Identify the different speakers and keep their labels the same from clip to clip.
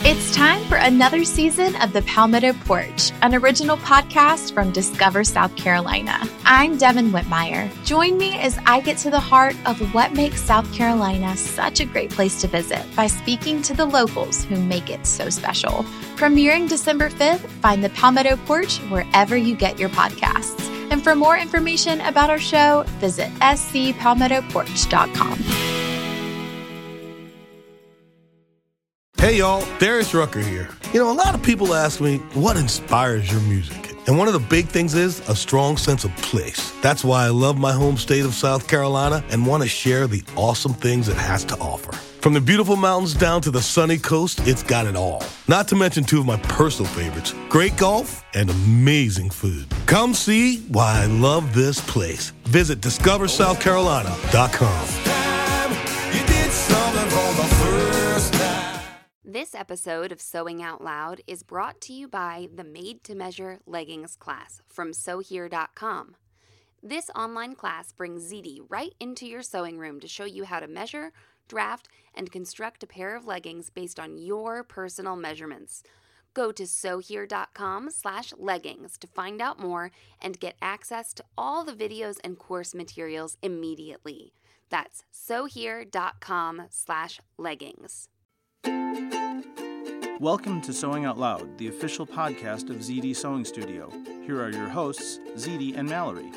Speaker 1: It's time for another season of The Palmetto Porch, an original podcast from Discover South Carolina. I'm Devin Whitmire. Join me as I get to the heart of what makes South Carolina such a great place to visit by speaking to the locals who make it so special. Premiering December 5th, find The Palmetto Porch wherever you get your podcasts. And for more information about our show, visit scpalmettoporch.com.
Speaker 2: Hey y'all, Darius Rucker here. A lot of people ask me, what inspires your music? And one of the big things is a strong sense of place. That's why I love my home state of South Carolina and want to share the awesome things it has to offer. From the beautiful mountains down to the sunny coast, it's got it all. Not to mention two of my personal favorites, great golf and amazing food. Come see why I love this place. Visit discoversouthcarolina.com.
Speaker 3: This episode of Sewing Out Loud is brought to you by the Made to Measure Leggings class from SewHere.com. This online class brings ZD right into your sewing room to show you how to measure, draft, and construct a pair of leggings based on your personal measurements. Go to SewHere.com/leggings to find out more and get access to all the videos and course materials immediately. That's SewHere.com/leggings.
Speaker 4: Welcome to Sewing Out Loud, the official podcast of ZD Sewing Studio. Here are your hosts, ZD and Mallory.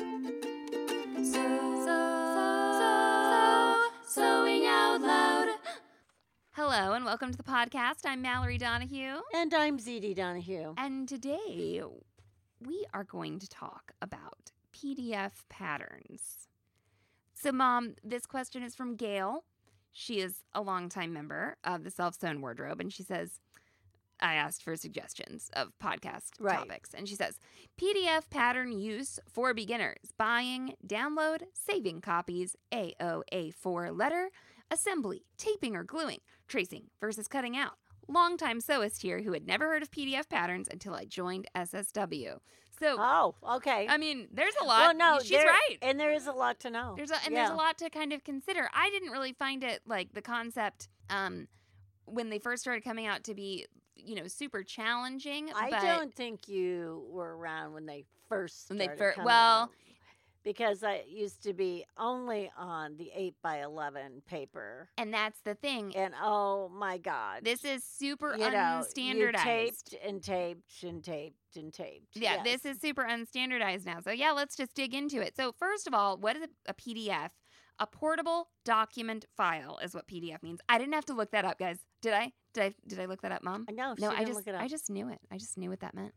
Speaker 3: Sewing Out Loud. Hello and welcome to the podcast. I'm Mallory Donahue.
Speaker 5: And I'm ZD Donahue.
Speaker 3: And today we are going to talk about PDF patterns. So, Mom, this question is from Gail. She is a longtime member of the Self-Sewn Wardrobe, and she says, I asked for suggestions of podcast topics. And she says, PDF pattern use for beginners, buying, download, saving copies, AOA4 letter, assembly, taping or gluing, tracing versus cutting out. Longtime sewist here who had never heard of PDF patterns until I joined SSW. So,
Speaker 5: okay.
Speaker 3: I mean, there's a lot.
Speaker 5: Well, no,
Speaker 3: she's right.
Speaker 5: And there is a lot to know.
Speaker 3: There's a lot to kind of consider. I didn't really find it like the concept when they first started coming out to be, super challenging.
Speaker 5: I don't think you were around when they first started coming
Speaker 3: well,
Speaker 5: out. Because I used to be only on the 8x11 paper.
Speaker 3: And that's the thing.
Speaker 5: And oh my God.
Speaker 3: This is super unstandardized.
Speaker 5: You taped and taped and taped and taped.
Speaker 3: Yeah,
Speaker 5: yes.
Speaker 3: This is super unstandardized now. So yeah, let's just dig into it. So first of all, what is a PDF? A portable document file is what PDF means. I didn't have to look that up, guys. Did I? Did I look that up, Mom?
Speaker 5: No,
Speaker 3: I
Speaker 5: look it up.
Speaker 3: just knew it. I just knew what that meant.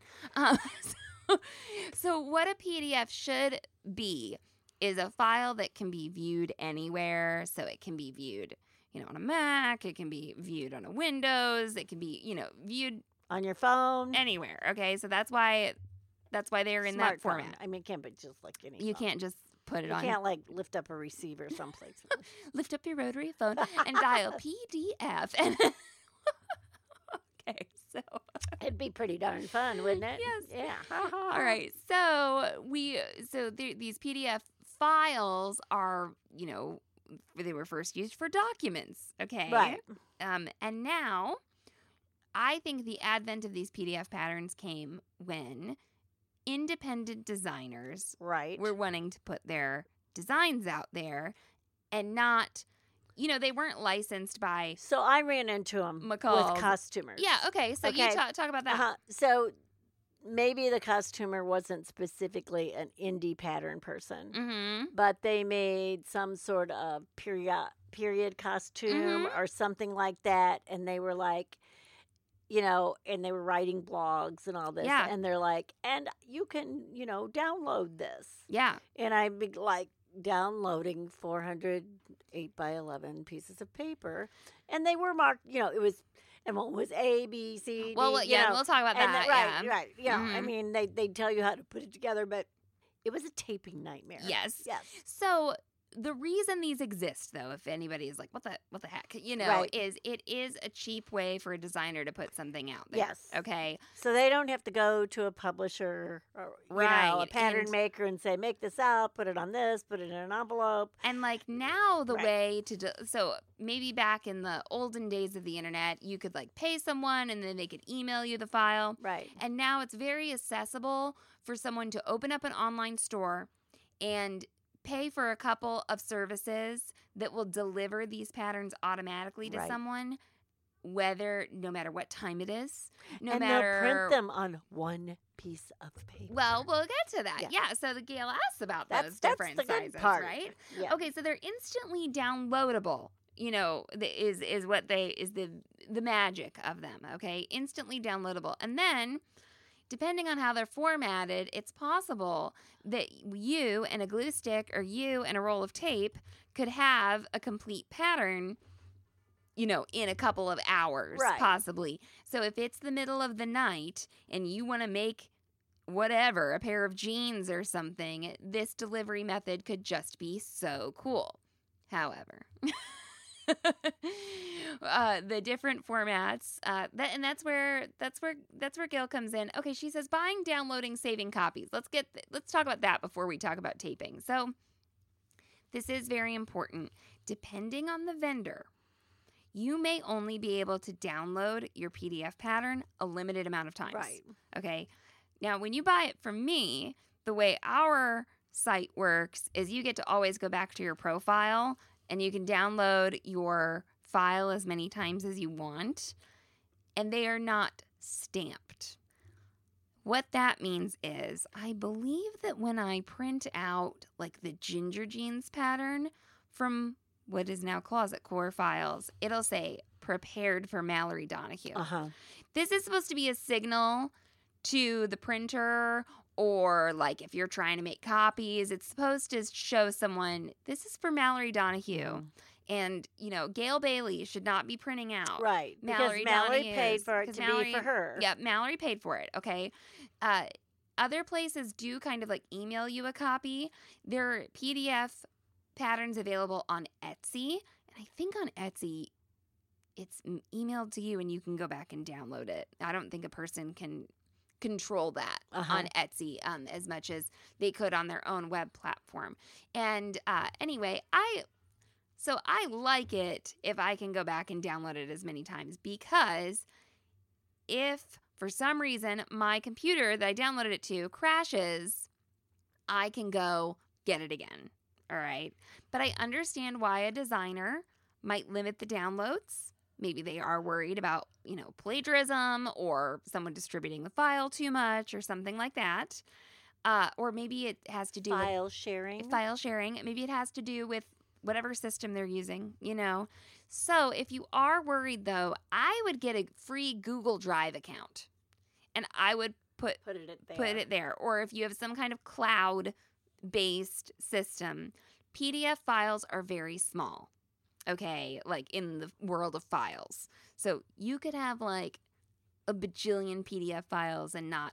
Speaker 3: So what a PDF should be is a file that can be viewed anywhere. So it can be viewed, on a Mac. It can be viewed on a Windows. It can be, viewed
Speaker 5: on your phone.
Speaker 3: Anywhere. Okay, so that's why they're in that format.
Speaker 5: I mean, it can't be just like any.
Speaker 3: You can't just put it on.
Speaker 5: You can't lift up a receiver someplace.
Speaker 3: Lift up your rotary phone and dial PDF. And okay, so
Speaker 5: it'd be pretty darn fun, wouldn't it?
Speaker 3: Yes.
Speaker 5: Yeah.
Speaker 3: All right. So these PDF files are, they were first used for documents. Okay.
Speaker 5: Right.
Speaker 3: And now, I think the advent of these PDF patterns came when independent designers were wanting to put their designs out there and not, they weren't licensed by.
Speaker 5: So I ran into them
Speaker 3: McCall
Speaker 5: with costumers.
Speaker 3: Yeah, okay. So you talk about that.
Speaker 5: So maybe the costumer wasn't specifically an indie pattern person, but they made some sort of period costume or something like that, and they were like, and they were writing blogs and all this.
Speaker 3: Yeah.
Speaker 5: And they're like, and you can, download this.
Speaker 3: Yeah.
Speaker 5: And I'd be like downloading 400 8x11 pieces of paper. And they were marked, it was, and one was A, B, C, D.
Speaker 3: Well, yeah, we'll talk about that.
Speaker 5: Right. I mean, they'd tell you how to put it together, but it was a taping nightmare.
Speaker 3: Yes.
Speaker 5: Yes.
Speaker 3: So the reason these exist, though, if anybody is like, what the heck,
Speaker 5: Right.
Speaker 3: is it is a cheap way for a designer to put something out there.
Speaker 5: Yes.
Speaker 3: Okay.
Speaker 5: So they don't have to go to a publisher or a
Speaker 3: Right,
Speaker 5: pattern
Speaker 3: and-
Speaker 5: maker and say, make this out, put it on this, put it in an envelope.
Speaker 3: And like now the
Speaker 5: Right.
Speaker 3: way to so maybe back in the olden days of the internet, you could like pay someone and then they could email you the file.
Speaker 5: Right.
Speaker 3: And now it's very accessible for someone to open up an online store and pay for a couple of services that will deliver these patterns automatically to
Speaker 5: Right.
Speaker 3: someone, no matter what time it is, no
Speaker 5: and
Speaker 3: matter
Speaker 5: they'll print them on one piece of paper.
Speaker 3: Well, we'll get to that.
Speaker 5: Yeah.
Speaker 3: Yeah. So the Gail asked about those
Speaker 5: that's
Speaker 3: different
Speaker 5: the good
Speaker 3: sizes,
Speaker 5: part.
Speaker 3: right?
Speaker 5: Yeah.
Speaker 3: Okay, so they're instantly downloadable. Is what the magic of them. Okay, instantly downloadable, and then depending on how they're formatted, it's possible that you and a glue stick or you and a roll of tape could have a complete pattern. In a couple of hours,
Speaker 5: Right.
Speaker 3: possibly. So if it's the middle of the night and you want to make whatever, a pair of jeans or something, this delivery method could just be so cool. However, the different formats, that's where Gail comes in. Okay, she says buying, downloading, saving copies. Let's talk about that before we talk about taping. So this is very important. Depending on the vendor, you may only be able to download your PDF pattern a limited amount of times.
Speaker 5: Right.
Speaker 3: Okay. Now, when you buy it from me, the way our site works is you get to always go back to your profile and you can download your file as many times as you want, and they are not stamped. What that means is I believe that when I print out like the Ginger Jeans pattern from what is now Closet Core files, it'll say prepared for Mallory Donahue.
Speaker 5: Uh-huh.
Speaker 3: This is supposed to be a signal to the printer, or like if you're trying to make copies, it's supposed to show someone this is for Mallory Donahue. And, Gail Bailey should not be printing out.
Speaker 5: Right.
Speaker 3: Mallory
Speaker 5: because Mallory
Speaker 3: Donahue's,
Speaker 5: paid for it
Speaker 3: because
Speaker 5: to
Speaker 3: Mallory-
Speaker 5: be for her.
Speaker 3: Yeah, Mallory paid for it, okay? Other places do kind of like email you a copy. There are PDF patterns available on Etsy. And I think on Etsy, it's emailed to you and you can go back and download it. I don't think a person can control that on Etsy as much as they could on their own web platform. And anyway, I like it if I can go back and download it as many times, because if for some reason my computer that I downloaded it to crashes, I can go get it again. All right. But I understand why a designer might limit the downloads. Maybe they are worried about, plagiarism or someone distributing the file too much or something like that. Or maybe it has to do with
Speaker 5: File sharing.
Speaker 3: file sharing. Maybe it has to do with whatever system they're using, So if you are worried, though, I would get a free Google Drive account and I would put it there. Or if you have some kind of cloud-based system, PDF files are very small, okay, like in the world of files. So you could have like a bajillion PDF files and not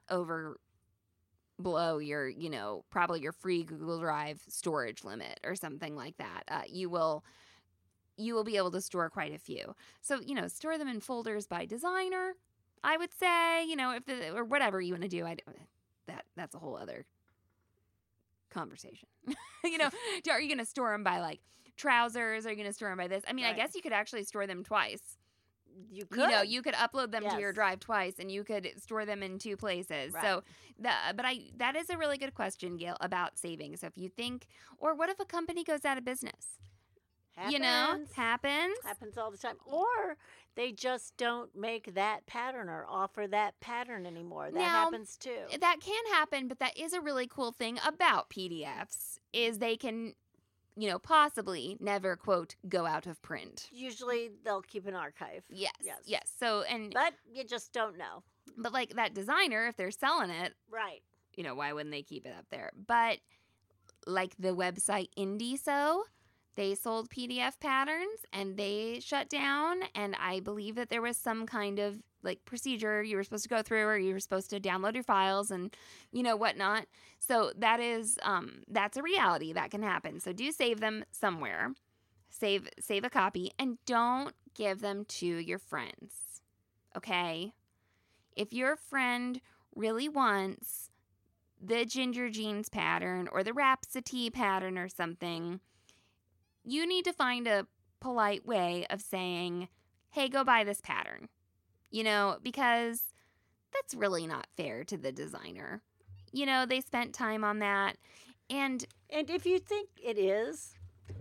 Speaker 3: blow your, probably your free Google Drive storage limit or something like that. You will be able to store quite a few. So, store them in folders by designer, I would say, or whatever you want to do. That's a whole other conversation. Are you going to store them by like trousers? Are you going to store them by this? I mean,
Speaker 5: Right.
Speaker 3: I guess you could actually store them twice.
Speaker 5: You could.
Speaker 3: You could upload them to your
Speaker 5: Yes.
Speaker 3: drive twice, and you could store them in two places.
Speaker 5: Right.
Speaker 3: So, that is a really good question, Gail, about saving. So, if you think, or what if a company goes out of business?
Speaker 5: Happens.
Speaker 3: Happens
Speaker 5: all the time. Or they just don't make that pattern or offer that pattern anymore. That
Speaker 3: Now,
Speaker 5: happens too.
Speaker 3: That can happen, but that is a really cool thing about PDFs is they can, possibly never, quote, go out of print.
Speaker 5: Usually they'll keep an archive.
Speaker 3: Yes. So,
Speaker 5: But you just don't know.
Speaker 3: but like that designer, if they're selling it,
Speaker 5: Right.
Speaker 3: why wouldn't they keep it up there? But like the website IndieSew, They sold PDF patterns and they shut down. And I believe that there was some kind of like procedure you were supposed to go through, or you were supposed to download your files and, whatnot. So that is, that's a reality that can happen. So do save them somewhere. Save a copy, and don't give them to your friends. Okay? If your friend really wants the Ginger Jeans pattern or the Rhapsody pattern or something, you need to find a polite way of saying, hey, go buy this pattern. Because that's really not fair to the designer. They spent time on that. And
Speaker 5: if you think it is,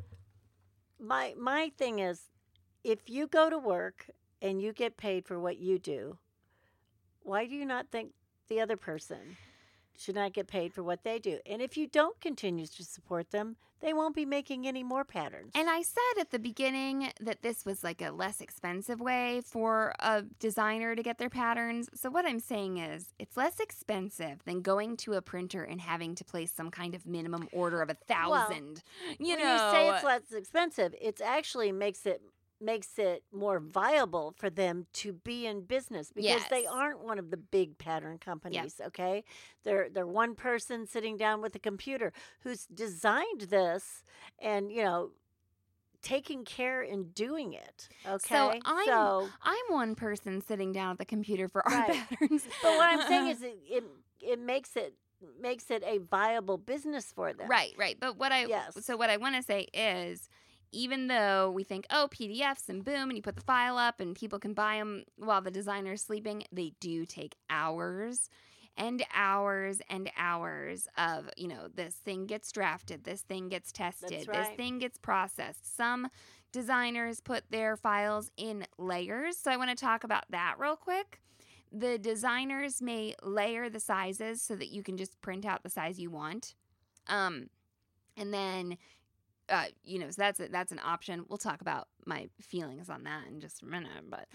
Speaker 5: my thing is, if you go to work and you get paid for what you do, why do you not think the other person should not get paid for what they do? And if you don't continue to support them, they won't be making any more patterns.
Speaker 3: And I said at the beginning that this was like a less expensive way for a designer to get their patterns. So what I'm saying is it's less expensive than going to a printer and having to place some kind of minimum order of 1,000.
Speaker 5: Well, you say it's less expensive, it actually makes it more viable for them to be in business, because they aren't one of the big pattern companies. Okay, they're one person sitting down with a computer who's designed this and taking care in doing it. Okay,
Speaker 3: so I'm one person sitting down at the computer for our patterns.
Speaker 5: But what I'm saying is it makes it a viable business for them.
Speaker 3: Right. But what I want to say is, even though we think, PDFs and boom, and you put the file up and people can buy them while the designer's sleeping, they do take hours and hours and hours of, this thing gets drafted, this thing gets tested, this thing gets processed. Some designers put their files in layers. So I want to talk about that real quick. The designers may layer the sizes so that you can just print out the size you want. And then so that's an option. We'll talk about my feelings on that in just a minute, but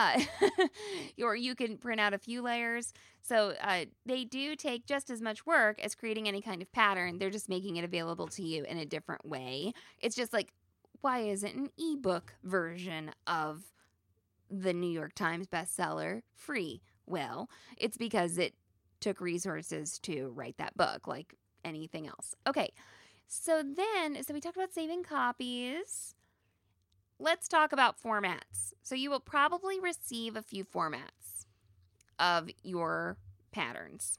Speaker 3: or you can print out a few layers. So they do take just as much work as creating any kind of pattern. They're just making it available to you in a different way. It's just like, why isn't an ebook version of the New York Times bestseller free? Well, it's because it took resources to write that book, like anything else. Okay. So we talked about saving copies. Let's talk about formats. So you will probably receive a few formats of your patterns.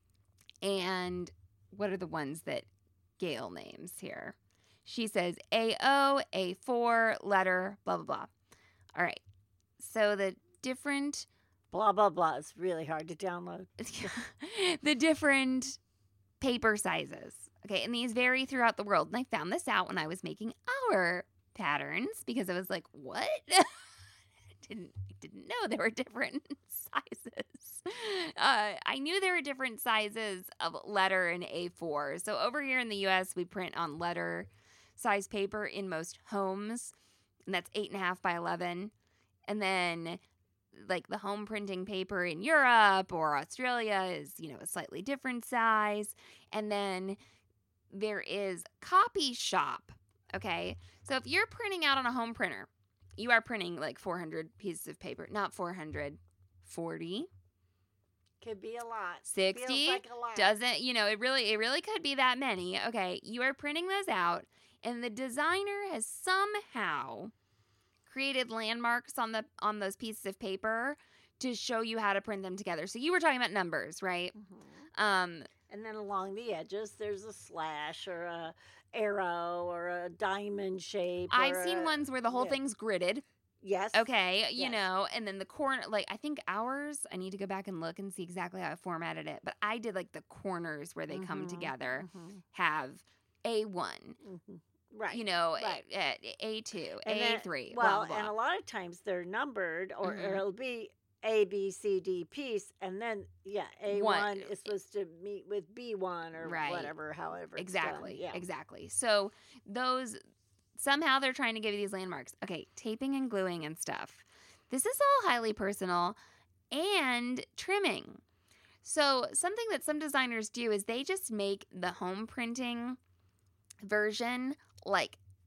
Speaker 3: And what are the ones that Gail names here? She says A0, A4, letter, blah, blah, blah. All right. So the different...
Speaker 5: Blah, blah, blah is really hard to download.
Speaker 3: The different paper sizes. Okay, and these vary throughout the world. And I found this out when I was making our patterns, because I was like, what? I didn't know there were different sizes. I knew there were different sizes of letter and A4. So over here in the U.S., we print on letter size paper in most homes, and that's 8.5 by 11. And then like the home printing paper in Europe or Australia is, a slightly different size. And then there is Copy Shop, okay? So if you're printing out on a home printer, you are printing like 400 pieces of paper. Not 400, 40.
Speaker 5: Could be a lot.
Speaker 3: 60.
Speaker 5: Feels like a lot.
Speaker 3: Doesn't, it really could be that many. Okay, you are printing those out, and the designer has somehow created landmarks on those pieces of paper to show you how to print them together. So you were talking about numbers, right?
Speaker 5: Mm-hmm. And then along the edges, there's a slash or a arrow or a diamond shape.
Speaker 3: I've seen ones where the whole thing's gridded.
Speaker 5: Yes.
Speaker 3: Okay, and then the corner, like I think ours, I need to go back and look and see exactly how I formatted it. But I did like the corners where they come together have A1. Mm-hmm.
Speaker 5: Right.
Speaker 3: A2,
Speaker 5: and
Speaker 3: A3.
Speaker 5: Well,
Speaker 3: blah, blah.
Speaker 5: And a lot of times they're numbered, or it'll be A, B, C, D piece, and then A1 is supposed to meet with B1 or whatever, however.
Speaker 3: Exactly.
Speaker 5: It's done.
Speaker 3: Exactly. So those somehow they're trying to give you these landmarks. Okay, taping and gluing and stuff. This is all highly personal, and trimming. So something that some designers do is they just make the home printing version like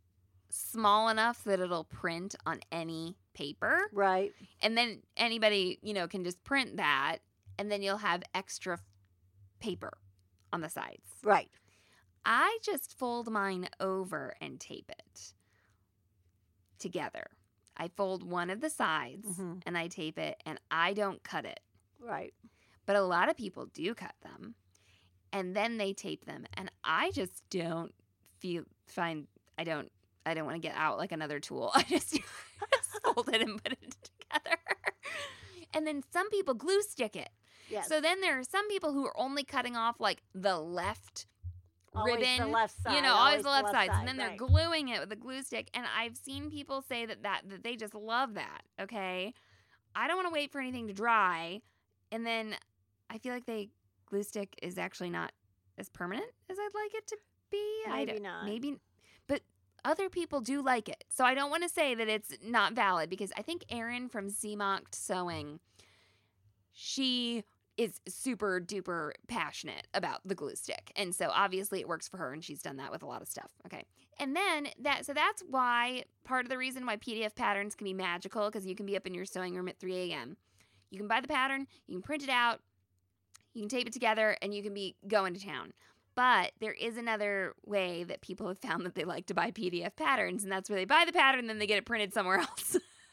Speaker 3: small enough that it'll print on any paper.
Speaker 5: Right.
Speaker 3: And then anybody, can just print that, and then you'll have extra paper on the sides.
Speaker 5: Right.
Speaker 3: I just fold mine over and tape it together. I fold one of the sides and I tape it, and I don't cut it.
Speaker 5: Right.
Speaker 3: But a lot of people do cut them, and then they tape them, and I just don't I don't want to get out like another tool. I just fold it and put it together. And then some people glue stick it.
Speaker 5: Yes.
Speaker 3: So then there are some people who are only cutting off like the left
Speaker 5: always
Speaker 3: ribbon,
Speaker 5: the left side,
Speaker 3: always the left side,
Speaker 5: side,
Speaker 3: and then they're
Speaker 5: right.
Speaker 3: gluing it with a glue stick. And I've seen people say that they just love that. Okay, I don't want to wait for anything to dry, and then I feel like glue stick is actually not as permanent as I'd like it to be.
Speaker 5: Maybe not.
Speaker 3: Maybe, but other people do like it, so I don't want to say that it's not valid, because I think Erin from CMOCT Sewing, she is super duper passionate about the glue stick. And so obviously it works for her, and she's done that with a lot of stuff. Okay. And then that's why part of the reason why PDF patterns can be magical, because you can be up in your sewing room at 3 a.m. You can buy the pattern, you can print it out, you can tape it together, and you can be going to town. But there is another way that people have found that they like to buy PDF patterns, and that's where they buy the pattern and then they get it printed somewhere else.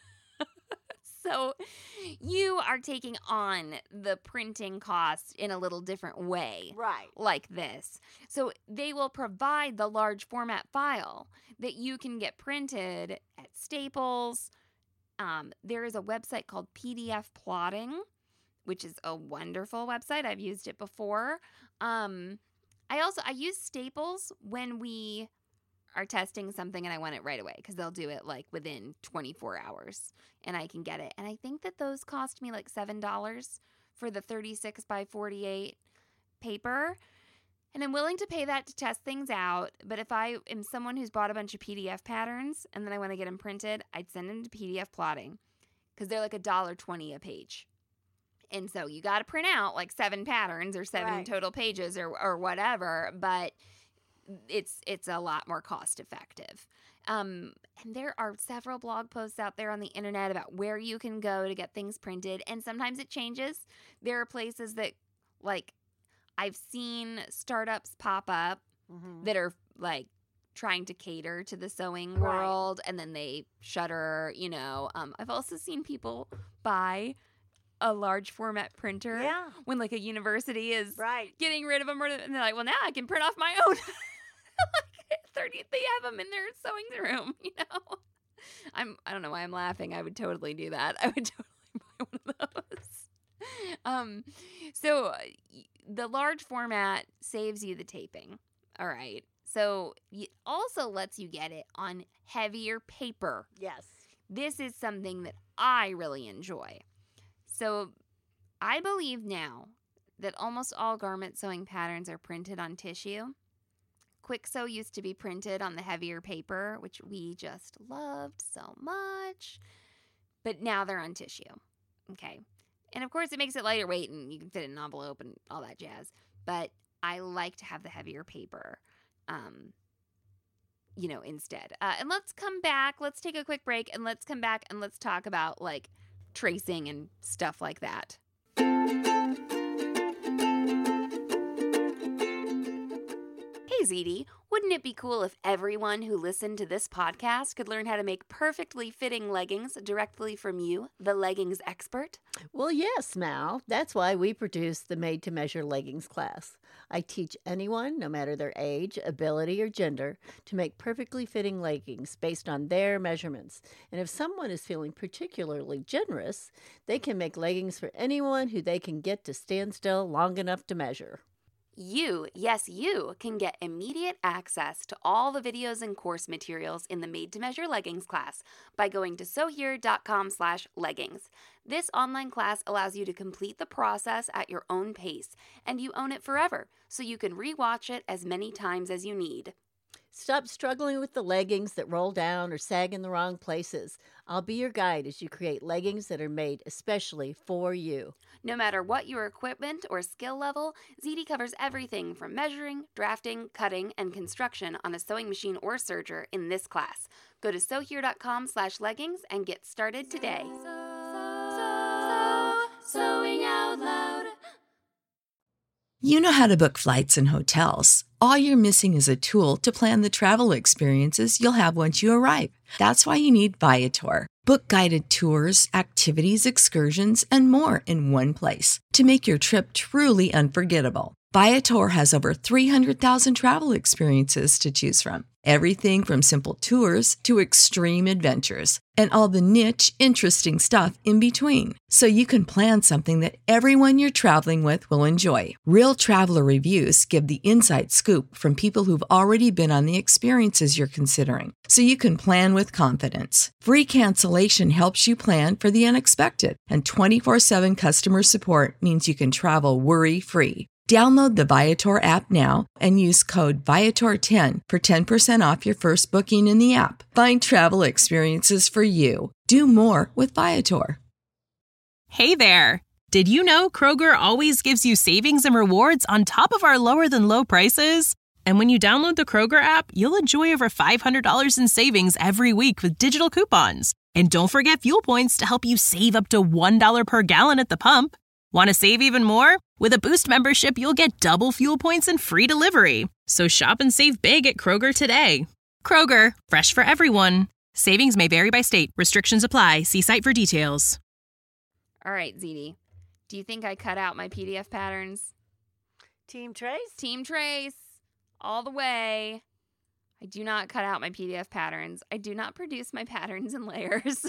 Speaker 3: So you are taking on the printing costs in a little different way.
Speaker 5: Right.
Speaker 3: Like this. So they will provide the large format file that you can get printed at Staples. There is a website called PDF Plotting, which is a wonderful website. I've used it before. I use Staples when we are testing something and I want it right away, because they'll do it like within 24 hours and I can get it. And I think that those cost me like $7 for the 36 by 48 paper. And I'm willing to pay that to test things out. But if I am someone who's bought a bunch of PDF patterns and then I want to get them printed, I'd send them to PDF Plotting, because they're like $1.20 a page. And so you got to print out like 7 patterns or 7
Speaker 5: Right.
Speaker 3: total pages or whatever, but it's a lot more cost effective. And there are several blog posts out there on the internet about where you can go to get things printed, and sometimes it changes. There are places that, like, I've seen startups pop up that are like trying to cater to the sewing world, and then they shutter, I've also seen people buy a large format printer when like a university is getting rid of them, and they're like, well, now I can print off my own. Like 30, they have them in their sewing room, I don't know why I'm laughing. I would totally do that. I would totally buy one of those. So the large format saves you the taping. All right. So it also lets you get it on heavier paper.
Speaker 5: Yes.
Speaker 3: This is something that I really enjoy. So I believe now that almost all garment sewing patterns are printed on tissue. Quick Sew used to be printed on the heavier paper, which we just loved so much. But now they're on tissue. Okay. And of course it makes it lighter weight and you can fit it in an envelope and all that jazz. But I like to have the heavier paper, instead. And let's come back. Let's take a quick break and let's come back and let's talk about like tracing and stuff like that. Hey, ZD, wouldn't it be cool if everyone who listened to this podcast could learn how to make perfectly fitting leggings directly from you, the leggings expert?
Speaker 5: Well, yes, Mal. That's why we produce the Made to Measure Leggings class. I teach anyone, no matter their age, ability, or gender, to make perfectly fitting leggings based on their measurements. And if someone is feeling particularly generous, they can make leggings for anyone who they can get to stand still long enough to measure.
Speaker 3: You, yes, you, can get immediate access to all the videos and course materials in the Made to Measure Leggings class by going to sewhere.com/leggings. This online class allows you to complete the process at your own pace, and you own it forever, so you can rewatch it as many times as you need.
Speaker 5: Stop struggling with the leggings that roll down or sag in the wrong places. I'll be your guide as you create leggings that are made especially for you.
Speaker 3: No matter what your equipment or skill level, ZD covers everything from measuring, drafting, cutting, and construction on a sewing machine or serger in this class. Go to sewhere.com/leggings and get started today. Sewing out loud.
Speaker 6: You know how to book flights and hotels. All you're missing is a tool to plan the travel experiences you'll have once you arrive. That's why you need Viator. Book guided tours, activities, excursions, and more in one place to make your trip truly unforgettable. Viator has over 300,000 travel experiences to choose from. Everything from simple tours to extreme adventures and all the niche, interesting stuff in between. So you can plan something that everyone you're traveling with will enjoy. Real traveler reviews give the inside scoop from people who've already been on the experiences you're considering. So you can plan with confidence. Free cancellation helps you plan for the unexpected. And 24/7 customer support means you can travel worry-free. Download the Viator app now and use code Viator10 for 10% off your first booking in the app. Find travel experiences for you. Do more with Viator.
Speaker 7: Hey there! Did you know Kroger always gives you savings and rewards on top of our lower-than-low prices? And when you download the Kroger app, you'll enjoy over $500 in savings every week with digital coupons. And don't forget fuel points to help you save up to $1 per gallon at the pump. Want to save even more? With a Boost membership, you'll get double fuel points and free delivery. So shop and save big at Kroger today. Kroger, fresh for everyone. Savings may vary by state. Restrictions apply. See site for details.
Speaker 3: All right, ZD. Do you think I cut out my PDF patterns?
Speaker 5: Team Trace?
Speaker 3: Team Trace. All the way. I do not cut out my PDF patterns. I do not produce my patterns in layers.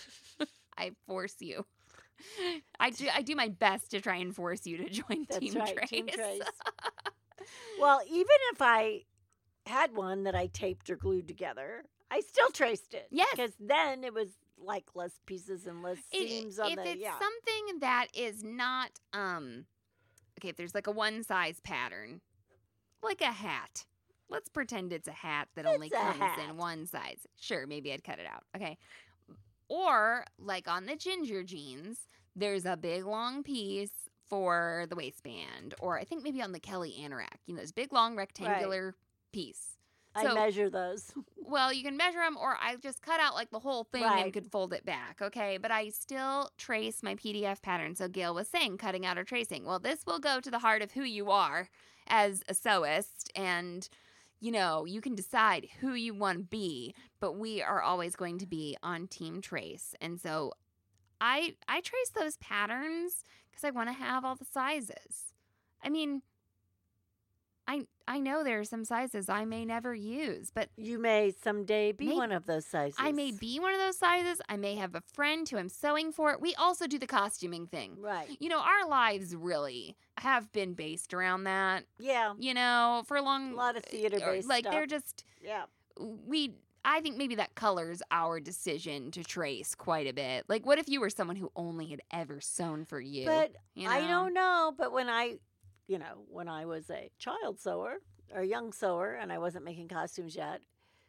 Speaker 3: I force you. I do my best to try and force you to join Team Trace.
Speaker 5: Team Trace. Well, even if I had one that I taped or glued together, I still traced it.
Speaker 3: Yes.
Speaker 5: Because then it was like less pieces and less seams on
Speaker 3: if
Speaker 5: the,
Speaker 3: it's something that is not, okay, if there's like a one size pattern, like a hat. Let's pretend it's a hat that only comes in one size. Sure, maybe I'd cut it out. Okay. Or, like on the ginger jeans, there's a big long piece for the waistband. Or I think maybe on the Kelly anorak, this big long rectangular piece.
Speaker 5: I measure those.
Speaker 3: Well, you can measure them, or I just cut out like the whole thing and could fold it back, okay? But I still trace my PDF pattern. So Gail was saying cutting out or tracing. Well, this will go to the heart of who you are as a sewist, and you can decide who you want to be, but we are always going to be on Team Trace. And so I trace those patterns because I want to have all the sizes. I mean, I know there are some sizes I may never use, but
Speaker 5: you may someday be one of those sizes.
Speaker 3: I may be one of those sizes. I may have a friend who I'm sewing for. We also do the costuming thing.
Speaker 5: Right.
Speaker 3: Our lives really have been based around that.
Speaker 5: Yeah.
Speaker 3: For a lot
Speaker 5: of theater-based stuff.
Speaker 3: They're just, I think maybe that colors our decision to trace quite a bit. Like, what if you were someone who only had ever sewn for you?
Speaker 5: But I don't know. But when I was a child sewer or a young sewer and I wasn't making costumes yet,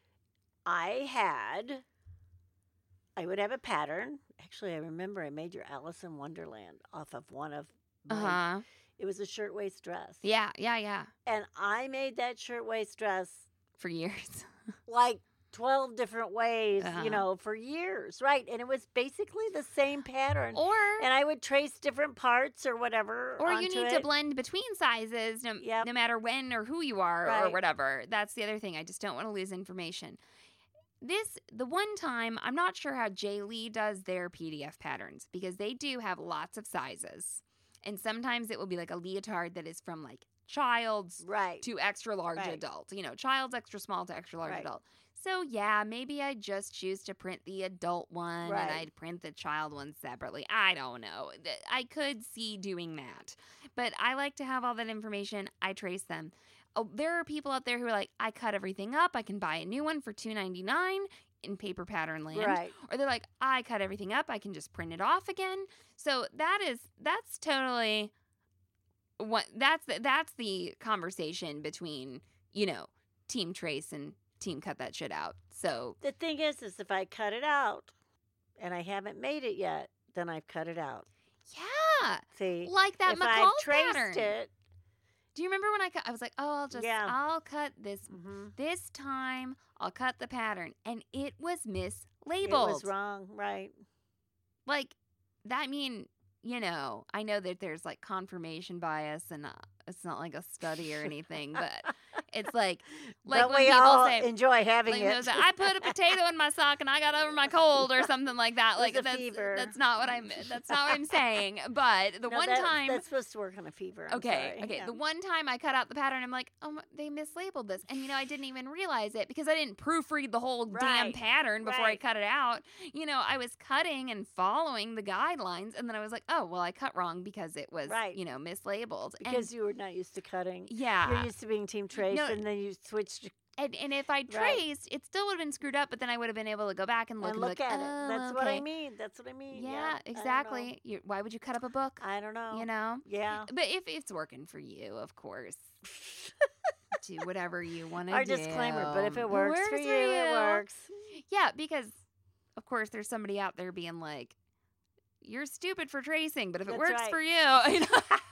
Speaker 5: I would have a pattern. Actually, I remember I made your Alice in Wonderland off of one of my, it was a shirtwaist dress.
Speaker 3: Yeah.
Speaker 5: And I made that shirtwaist dress
Speaker 3: for years.
Speaker 5: like 12 different ways, for years, right? And it was basically the same pattern. And I would trace different parts or whatever.
Speaker 3: Or you need to blend between sizes, no matter when or who you are or whatever. That's the other thing. I just don't want to lose information. The one time, I'm not sure how J. Lee does their PDF patterns because they do have lots of sizes. And sometimes it will be like a leotard that is from like child's to extra large adult. Child's extra small to extra large adult. So, maybe I just choose to print the adult one and I'd print the child one separately. I don't know. I could see doing that. But I like to have all that information. I trace them. Oh, there are people out there who are like, I cut everything up. I can buy a new one for $2.99 in paper pattern land.
Speaker 5: Right.
Speaker 3: Or they're like, I cut everything up. I can just print it off again. So that's totally what that's the conversation between, team trace and team cut that shit out. So
Speaker 5: the thing is if I cut it out and I haven't made it yet, then I've cut it out.
Speaker 3: Yeah.
Speaker 5: See,
Speaker 3: like that
Speaker 5: if
Speaker 3: McCall
Speaker 5: I've traced
Speaker 3: pattern.
Speaker 5: it.
Speaker 3: Do you remember when I was like, oh, I'll cut this.
Speaker 5: Mm-hmm.
Speaker 3: This time I'll cut the pattern. And it was mislabeled.
Speaker 5: It was wrong, right.
Speaker 3: Like, that mean, I know that there's like confirmation bias and it's not like a study or anything, but it's like
Speaker 5: but
Speaker 3: when
Speaker 5: we
Speaker 3: people
Speaker 5: all
Speaker 3: say,
Speaker 5: enjoy having
Speaker 3: like,
Speaker 5: it.
Speaker 3: Say, I put a potato in my sock and I got over my cold or something like that.
Speaker 5: It was
Speaker 3: Like
Speaker 5: a fever.
Speaker 3: that's not what that's not what I'm saying. But the time
Speaker 5: that's supposed to work on a fever. I'm sorry.
Speaker 3: Okay.
Speaker 5: Yeah.
Speaker 3: The one time I cut out the pattern, I'm like, oh, they mislabeled this, and I didn't even realize it because I didn't proofread the whole damn pattern before I cut it out. I was cutting and following the guidelines, and then I was like, oh, well, I cut wrong because it was mislabeled
Speaker 5: because you were not used to cutting.
Speaker 3: Yeah,
Speaker 5: you're used to being team trace, and then you switched.
Speaker 3: And if I traced, it still would have been screwed up, but then I would have been able to go back and look
Speaker 5: at it.
Speaker 3: Oh,
Speaker 5: That's what I mean. That's what I mean.
Speaker 3: Yeah, exactly. Why would you cut up a book?
Speaker 5: I don't know. Yeah.
Speaker 3: But if it's working for you, of course, do whatever you want to do.
Speaker 5: Our disclaimer, but if it works for you, it works.
Speaker 3: Yeah, because, of course, there's somebody out there being like, you're stupid for tracing, but if it works for you,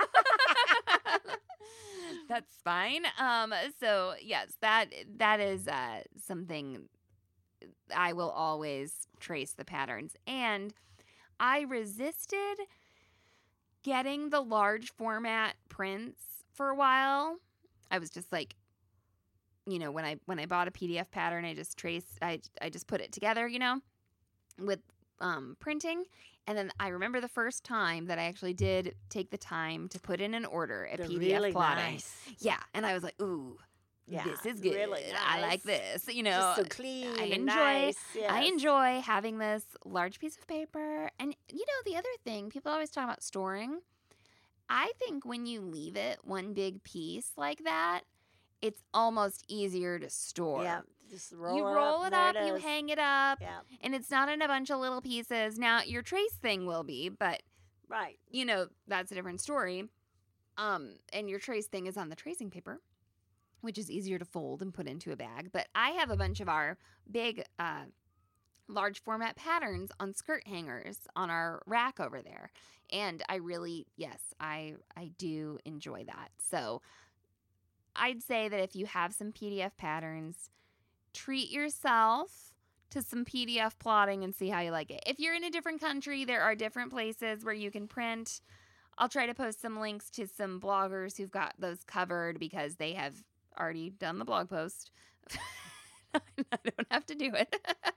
Speaker 3: that's fine. So yes, that is something I will always trace the patterns. And I resisted getting the large format prints for a while. I was just like, when I bought a PDF pattern, I just put it together, with printing. And then I remember the first time that I actually did take the time to put in an order at PDF
Speaker 5: really
Speaker 3: plotting.
Speaker 5: Nice.
Speaker 3: Yeah, and I was like, ooh, this is good.
Speaker 5: Really nice.
Speaker 3: I like this.
Speaker 5: Just so clean.
Speaker 3: I
Speaker 5: and
Speaker 3: enjoy.
Speaker 5: Nice. Yes.
Speaker 3: I enjoy having this large piece of paper. And the other thing, people always talk about storing. I think when you leave it one big piece like that, it's almost easier to store.
Speaker 5: Yeah. Just roll
Speaker 3: it up, you
Speaker 5: is.
Speaker 3: hang it up,
Speaker 5: Yeah.
Speaker 3: and it's not in a bunch of little pieces. Now, your trace thing will be, but,
Speaker 5: right.
Speaker 3: That's a different story. And your trace thing is on the tracing paper, which is easier to fold and put into a bag. But I have a bunch of our big, large format patterns on skirt hangers on our rack over there. And I really, I do enjoy that. So I'd say that if you have some PDF patterns, treat yourself to some PDF plotting and see how you like it. If you're in a different country, there are different places where you can print. I'll try to post some links to some bloggers who've got those covered because they have already done the blog post. I don't have to do it.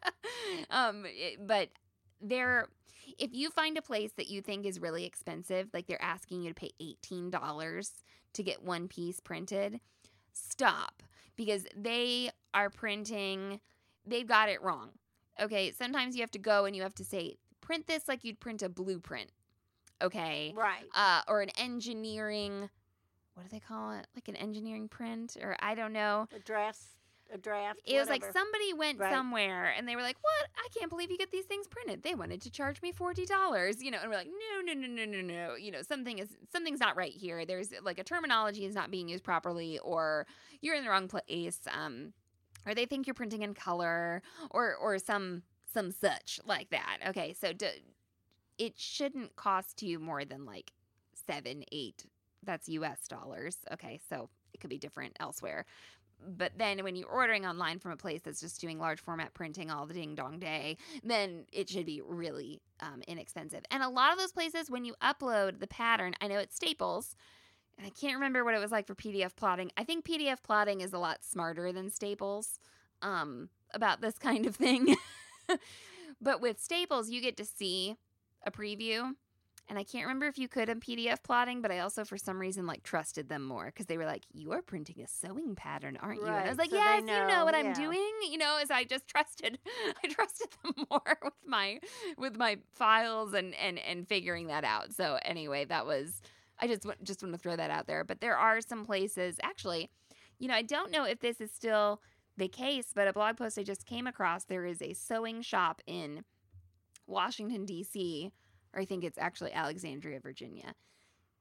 Speaker 3: But if you find a place that you think is really expensive, like they're asking you to pay $18 to get one piece printed, stop. Because they are printing, they've got it wrong. Okay, sometimes you have to go and you have to say, print this like you'd print a blueprint. Okay?
Speaker 5: Right.
Speaker 3: Or an engineering, what do they call it? Like an engineering print? Or I don't know.
Speaker 5: A draft.
Speaker 3: It was like somebody went somewhere and they were like, what? I can't believe you get these things printed. They wanted to charge me $40, and we're like, no. Something's not right here. There's like a terminology is not being used properly, or you're in the wrong place. Or they think you're printing in color or some such like that. Okay. So it shouldn't cost you more than like $7, $8. That's US dollars. Okay. So it could be different elsewhere. But then when you're ordering online from a place that's just doing large format printing all the ding dong day, then it should be really inexpensive. And a lot of those places, when you upload the pattern, I know it's Staples, and I can't remember what it was like for PDF plotting. I think PDF plotting is a lot smarter than Staples about this kind of thing. But with Staples, you get to see a preview. And I can't remember if you could in PDF plotting, but I also, for some reason, trusted them more because they were like, you are printing a sewing pattern, aren't you? And I was like,
Speaker 5: so
Speaker 3: yes, you know what I'm doing. As I just trusted them more with my files and figuring that out. So anyway, I just want to throw that out there. But there are some places, actually, I don't know if this is still the case, but a blog post I just came across, there is a sewing shop in Washington, D.C., or I think it's actually Alexandria, Virginia,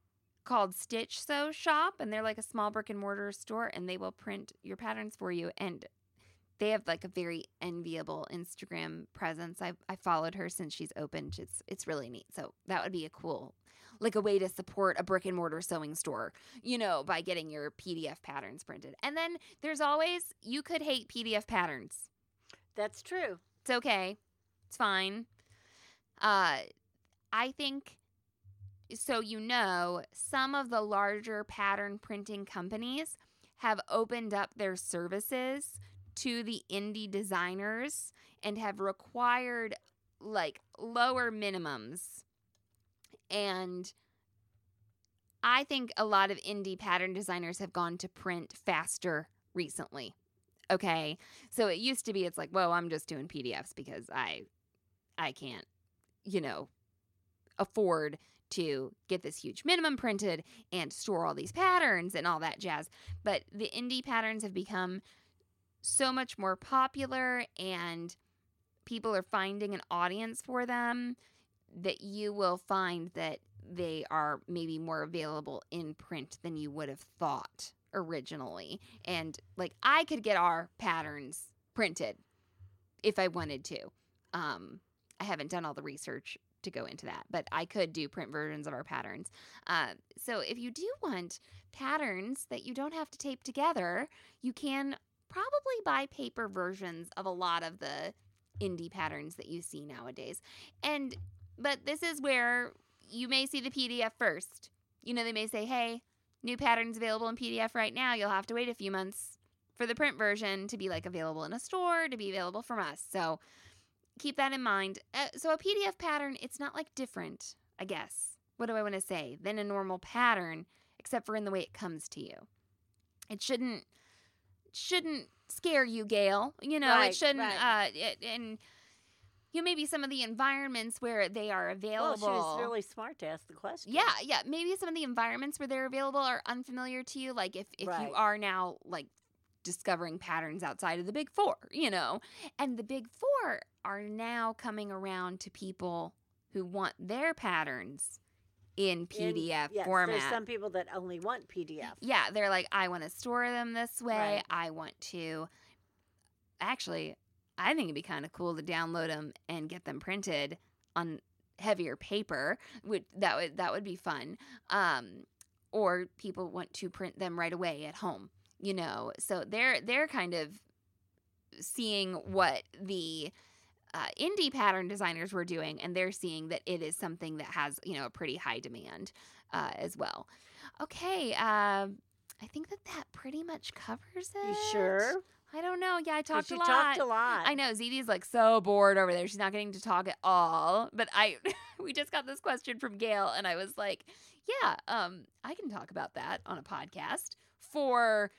Speaker 3: called Stitch Sew Shop, and they're like a small brick and mortar store, and they will print your patterns for you. And they have like a very enviable Instagram presence. I followed her since she's opened. It's really neat. So that would be a cool, like a way to support a brick and mortar sewing store, by getting your PDF patterns printed. And then there's always, you could hate PDF patterns.
Speaker 5: That's true.
Speaker 3: It's okay. It's fine. I think, so some of the larger pattern printing companies have opened up their services to the indie designers and have required like lower minimums. And I think a lot of indie pattern designers have gone to print faster recently. Okay. So it used to be, it's like, whoa, I'm just doing PDFs because I can't, afford to get this huge minimum printed and store all these patterns and all that jazz. But the indie patterns have become so much more popular, and people are finding an audience for them, that you will find that they are maybe more available in print than you would have thought originally. And like, I could get our patterns printed if I wanted to. I haven't done all the research to go into that, but I could do print versions of our patterns. So if you do want patterns that you don't have to tape together, you can probably buy paper versions of a lot of the indie patterns that you see nowadays. But this is where you may see the PDF first. They may say, hey, new patterns available in PDF right now. You'll have to wait a few months for the print version to be like available in a store, to be available from us. So keep that in mind. So a PDF pattern, it's not like different, I guess. What do I want to say? Than a normal pattern, except for in the way it comes to you. It shouldn't scare you, Gail. It shouldn't. Right. And maybe some of the environments where they are available.
Speaker 5: Well, she was really smart to ask the question.
Speaker 3: Yeah. Maybe some of the environments where they're available are unfamiliar to you. Like if
Speaker 5: right.
Speaker 3: you are now like discovering patterns outside of the Big Four, and the Big Four are now coming around to people who want their patterns in PDF format.
Speaker 5: There's some people that only want PDF.
Speaker 3: Yeah, they're like, I want to store them this way.
Speaker 5: Right.
Speaker 3: I want to. Actually, I think it'd be kind of cool to download them and get them printed on heavier paper. That would be fun. Or people want to print them right away at home. So they're kind of seeing what the indie pattern designers were doing, and they're seeing that it is something that has, a pretty high demand as well. Okay, I think that pretty much covers it.
Speaker 5: You sure?
Speaker 3: I don't know. Yeah, I talked a lot.
Speaker 5: She talked a lot.
Speaker 3: I know. ZD's like so bored over there. She's not getting to talk at all. But we just got this question from Gail, and I was like, yeah, I can talk about that on a podcast for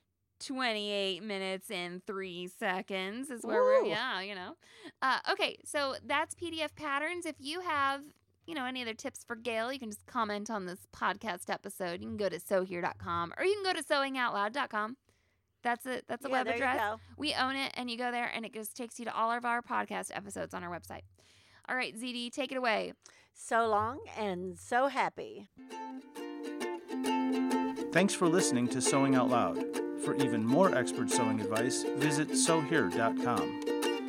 Speaker 3: 28 minutes and 3 seconds is where we're, okay, so that's PDF patterns. If you have, any other tips for Gail, you can just comment on this podcast episode. You can go to sewhere.com, or you can go to sewingoutloud.com. That's a web address. We own it, and you go there, and it just takes you to all of our podcast episodes on our website. All right, ZD, take it away.
Speaker 5: So long and so happy.
Speaker 4: Thanks for listening to Sewing Out Loud. For even more expert sewing advice, visit sewhere.com.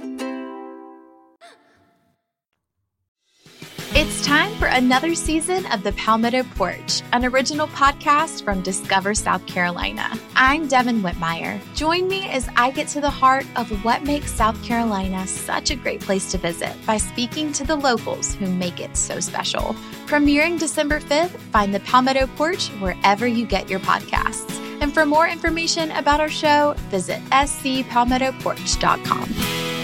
Speaker 1: It's time for another season of the Palmetto Porch, an original podcast from Discover South Carolina. I'm Devin Whitmire. Join me as I get to the heart of what makes South Carolina such a great place to visit by speaking to the locals who make it so special. Premiering December 5th, find the Palmetto Porch wherever you get your podcasts. And for more information about our show, visit scpalmettoporch.com.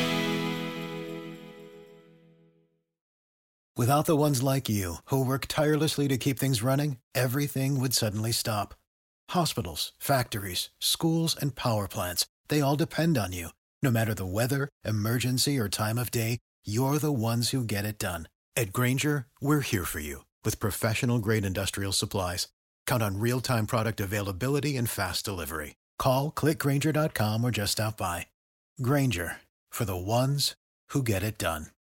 Speaker 8: Without the ones like you, who work tirelessly to keep things running, everything would suddenly stop. Hospitals, factories, schools, and power plants, they all depend on you. No matter the weather, emergency, or time of day, you're the ones who get it done. At Grainger, we're here for you with professional-grade industrial supplies. Count on real-time product availability and fast delivery. Call, click Grainger.com, or just stop by. Grainger, for the ones who get it done.